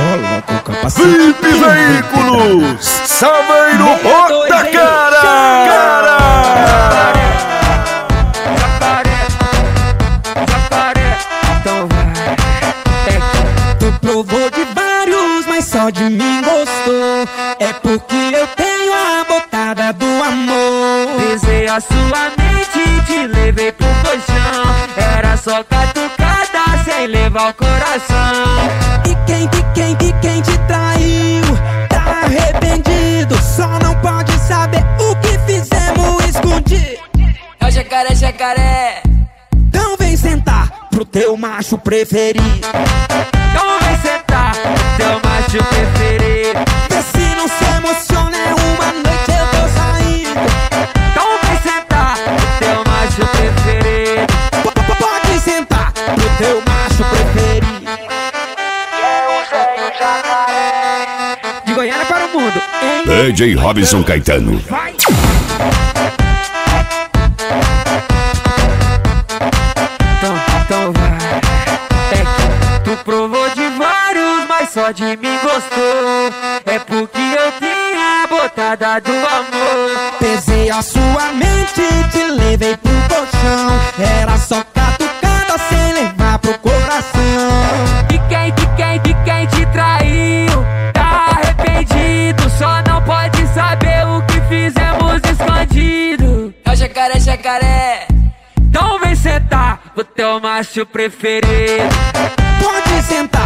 coloca o capacete. VIP Veículos, Saveiro Bota Cara. Então vai. Tu provou de vários, mas só de mim gostou. É porque eu tenho a botada do amor. Pisei a sua mente e te levei pro colchão. Era só catucada sem levar o coração. E quem te traiu tá arrependido. Só não pode saber o que fizemos escondido. É o jacaré, jacaré. Então vem sentar pro teu macho preferido. Então vem sentar pro teu macho preferido. Vê se não se emociona, é uma noite eu tô saindo. Então vem sentar pro teu macho preferido. Pode sentar pro teu macho preferido. De Goiânia para o mundo, hein? DJ Robson Caetano. Vai! Então vai. Tu provou de vários, mas só de mim gostou. É porque eu tenho a botada do amor. Pesei a sua mente e te levei pro colchão. Era só catucada sem levar pro coração. E quem te traiu tá arrependido. Só não pode saber o que fizemos escondido. É o jacaré, jacaré. Então vem sentar o teu macho preferido. Pode sentar